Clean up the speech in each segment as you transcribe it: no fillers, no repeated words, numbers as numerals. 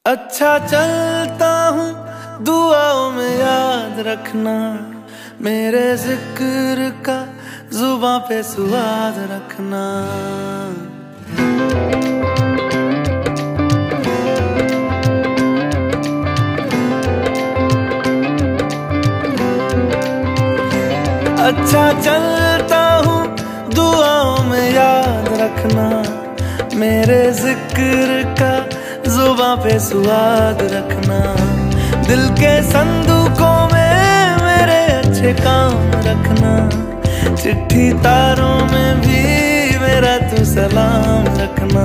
अच्छा चलता हूँ दुआओं में याद रखना, मेरे जिक्र का जुबां पे स्वाद रखना। अच्छा चलता हूँ दुआओं में याद रखना, मेरे जिक्र का जुबां पे स्वाद रखना। दिल के संदूकों में मेरे अच्छे काम रखना, चिट्ठी तारों में भी मेरा तू सलाम रखना।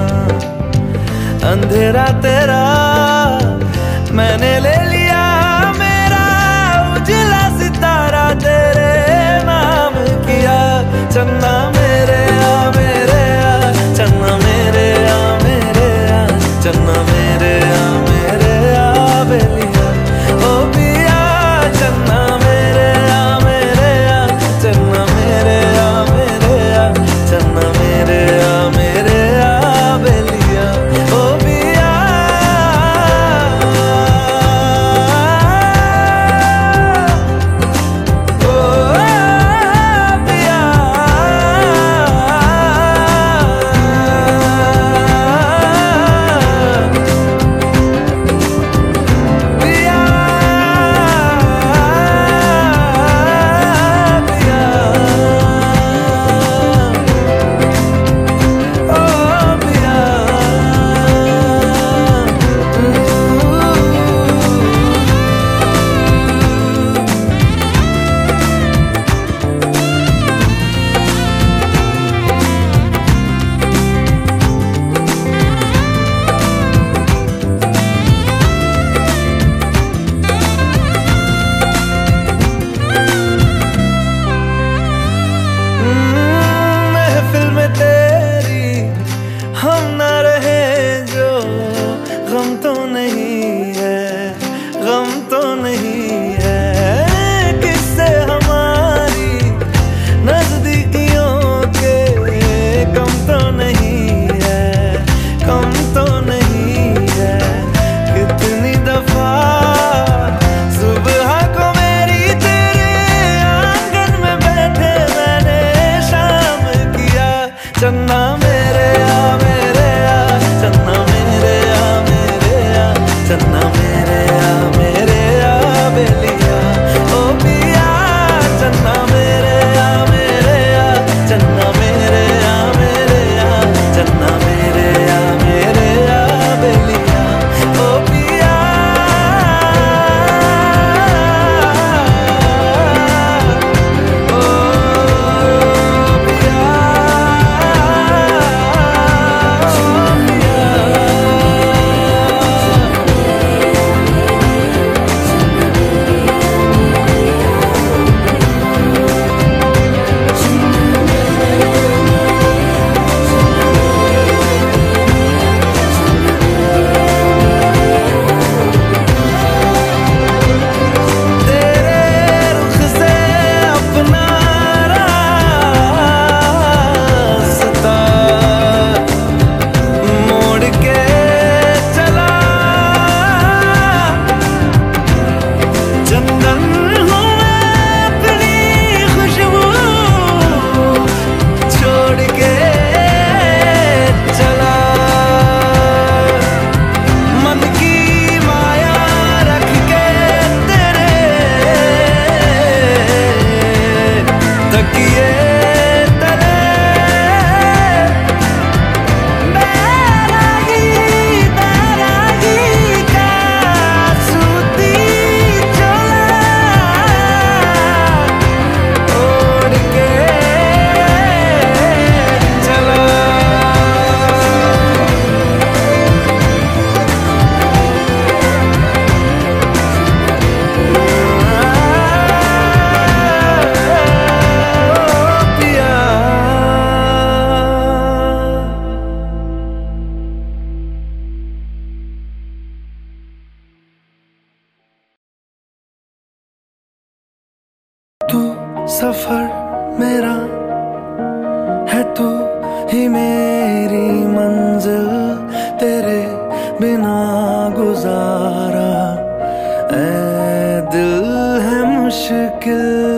अंधेरा तेरा मैंने ले लिया, मेरा उजला सितारा तेरे नाम किया। चन्ना मेरे आ मेरे आ, चन्ना मेरे आ मेरे आ, चन्ना मेरे आ मेरे आ बेलिया। ओ पिया चन्ना मेरे आ मेरे आ, चन्ना मेरे आ मेरे आ, चन्ना मेरे आ मेरे आ बेलिया। ओ पिया चन्ना मेरे आ मेरे आ, चन्ना मेरे आ मेरे आ, चन्ना मेरे आ मेरे आ बेलिया। ओ पिया चन्ना मेरे आ मेरे आ, चन्ना मेरे आ मेरे आ, चन्ना मेरे आ मेरे आ बेलिया। ओ पिया तू सफर मेरा है, तू ही मेरी मंजिल, तेरे बिना गुजारा। ऐ दिल है मुश्किल